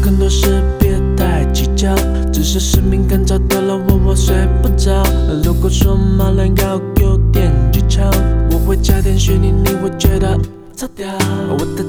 更多事别太计较，只是使命感找到了我睡不着。如果说马兰糕有点技巧，我会加点雪泥，你会觉得超屌。我的